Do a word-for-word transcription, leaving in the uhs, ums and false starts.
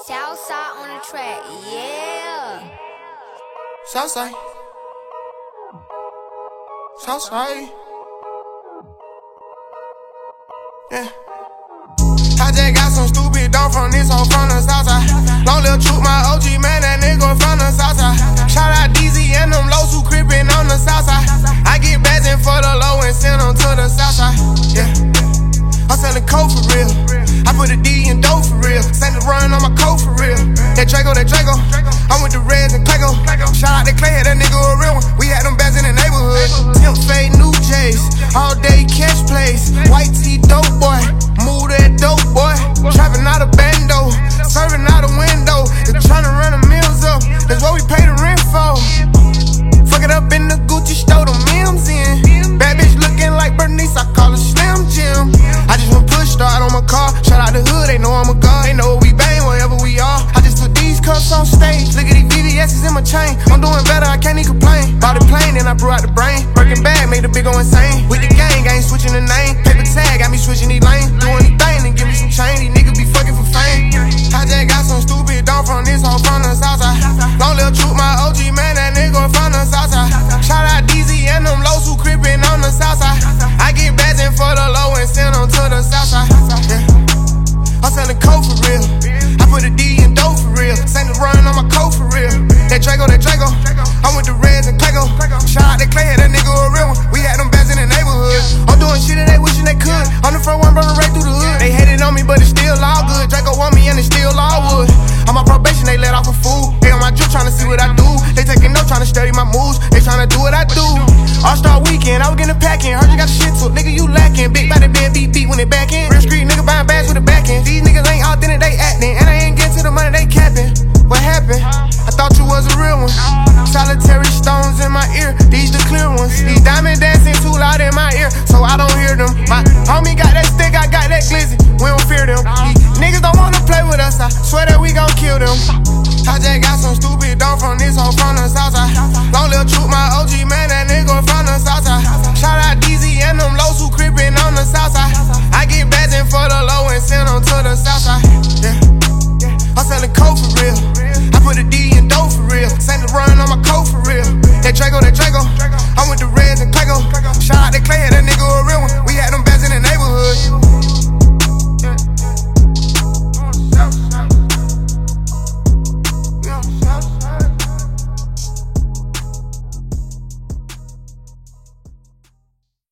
Southside on the track, yeah. Southside. Southside. Yeah. I just got some stupid dough from this hoe from the Southside. Long little troop, my O G man, that nigga from the Southside. Shout out D Z and them lows who creepin' on the Southside. I get bags in for the low and send them to the Southside. Yeah. I'm selling coke for real. I put a D in dough for real. Send the run on my coat for real. That Draco, that Draco. I'm with the Reds and Clayco. Shout out to Clay, that nigga a real one. We had them bags in the neighborhood. Temp fade, new J's. All day cash plays. White tee, dope boy. Move that dope boy. Trapping out a bando. Serving out a window. They're trying to run the mills up. That's what we pay the rent for. Fuck it up in the Gucci store, the memes in. Bad bitch looking like Bernice, I call her Slim Jim. I just went push start on my car. Shout out the hood, they know I'm a god. They know we bang wherever we are. I just took these cups on stage. Look at these V V S's in my chain. I'm doing better, I can't even complain. Bought a plane, then I blew out the brain. Birkin bag, made the big go insane. With the gang, I ain't switching the name. Paper tag, got me switching these lanes. Do anything and give me some change. These niggas be fucking for fame. I just got some stupid dough from this hoe from the Southside. Long little troop, my O G man, that nigga from the Southside. Shout out D Z and them lows who creepin' on the Southside. I get bags in for the low and send them to the Southside. Yeah. I'm selling coke for real. I put a D in dough for real. Send the run on my coat for real. That Draco, that Draco. I'm with the Reds and Clayco. Shout out to Clay, that nigga a real one. We had them bags in the neighborhood. I'm doing shit that they wishing they could. I'm the front one running right through the hood. They hated on me, but it's still all good. Draco want me and it's still all wood. I'm on probation, they let off a fool. They on my drip trying to see what I do. They taking notes, trying to study my moves. They trying to do what I do. All-Star weekend, I was getting a pack in. Heard you got the shit to it, nigga, you lacking. Big body being beat beat when they back in. Real street nigga buying bags with the back end. These niggas ain't authentic, they acting. And I ain't getting to the money, they capping. What happened? I thought you was a real one. Solitary stones in my ear, these the clear ones. These diamond dancing too loud in my ear, so I don't hear them. My homie got that stick, I got that glizzy. We don't fear them. These niggas don't wanna play with us, I swear that we gon' kill them. I just got some stupid dough from this hoe from the Southside. Long little troop, my